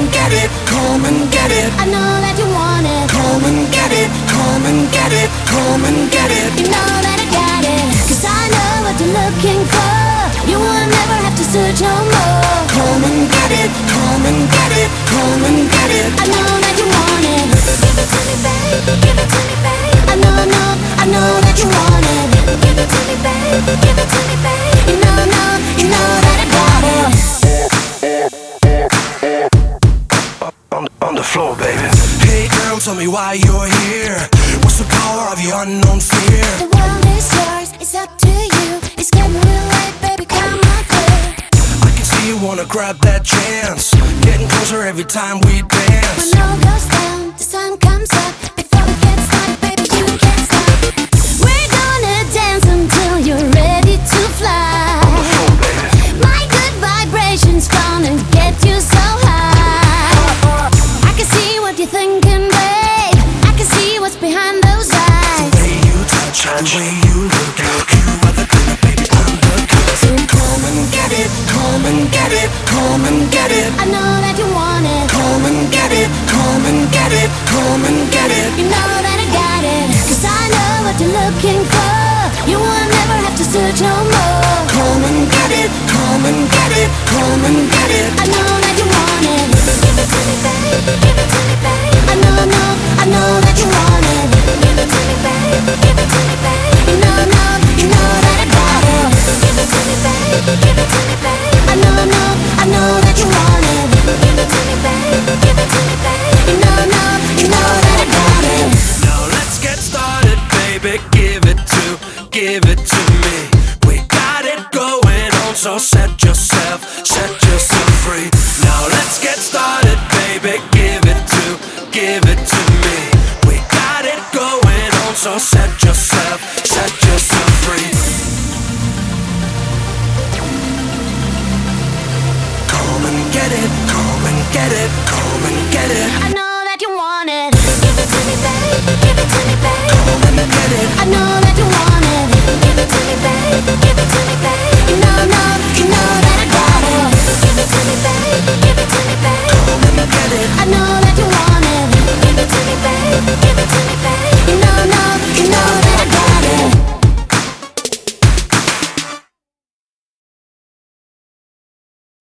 get it, come and get it. I know that you want it. Come and get it, come and get it, come and get it. You know that I got it. 'Cause I know what you're looking for. You will never have to search no more. Come and get it, come and get it, come and get it. I know that you want it. Give it to me, babe. Give it to me, babe. I know that you want it. Give it to me, babe. Give it to me, babe. You know that I got it. On the floor, baby. Hey girl, tell me why you're here. What's the power of your unknown fear? The world is yours, it's up to you. It's getting real late, baby, come on through. I can see you wanna grab that chance. Getting closer every time we dance. When all goes down, the sun comes up. Before we get started, baby, you can't stop. We're gonna dance until you're ready to fly. On the floor, baby. My good vibrations gonna get you so high. I can see what you're thinking, babe. I can see what's behind those eyes. The way you touch, the way you look. You are the good, baby, I'm the good. So come and get it, come and get it, come and get it. I know that you want it. Come and get it, come and get it, come and get it. You know that I got it. 'Cause I know what you're looking for. You will never have to search no more. Come and get it, come and get it, come and get it. I know that you want it. Give it to me, babe. Give it to me, babe. I know that you want it. Give it to me, babe. Give it to me, babe. You know that I got it. Give it to me, babe. Give it to me, babe. I know that you want it. Give it to me, babe. Give it to me, babe. You know that I got it. Now let's get started, baby. Give it to me. We got it going on, so set yourself free. Now let's get started, baby. Give it to me. We got it going on, so set yourself free. Come and get it, come and get it, come and get it. I know that you want it. Give it to me, babe. Give it to me, babe. Come and get it. I know that you want it. Give it to me, babe. Give it to me, babe. You know that I got it. Give it to me, babe.